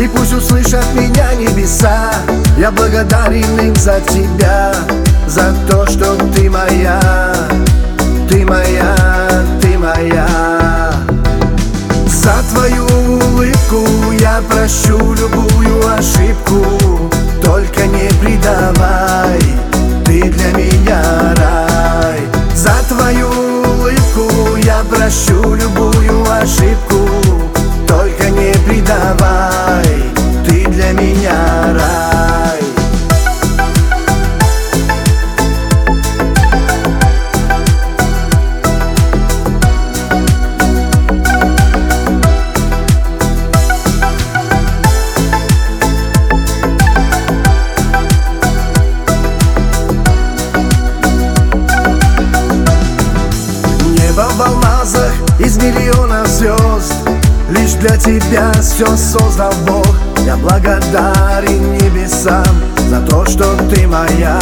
И пусть услышат меня небеса, я благодарен им за тебя, за то, что ты моя, ты моя, ты моя. За твою улыбку я прощу любую ошибку, только не предавай, ты для меня рай. За твою улыбку я прощу любую ошибку, только не предавай, ты для меня рай. Небо в алмазах из миллионов звезд, лишь для тебя все создал Бог. Я благодарен небесам за то, что ты моя.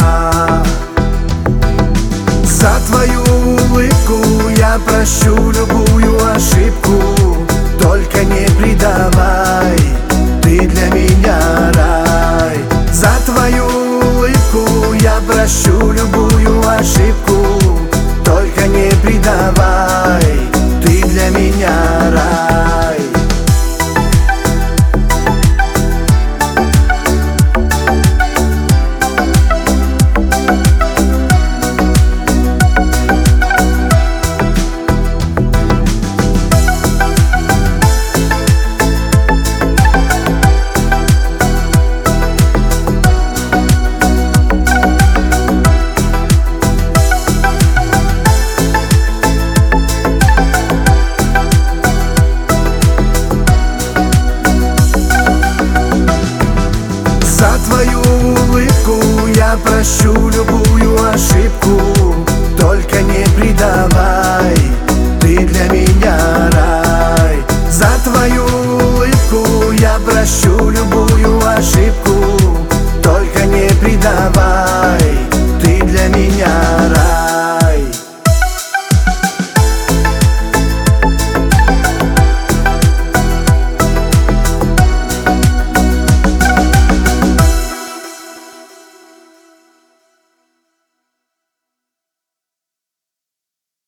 За твою улыбку я прощу любую ошибку, только не предавай, ты для меня рай. За твою улыбку я прощу любую ошибку, только не предавай, ты для меня рай. За твою улыбку я прощу любую ошибку, только не предавай, ты для меня рай. За твою улыбку я прощу любую ошибку,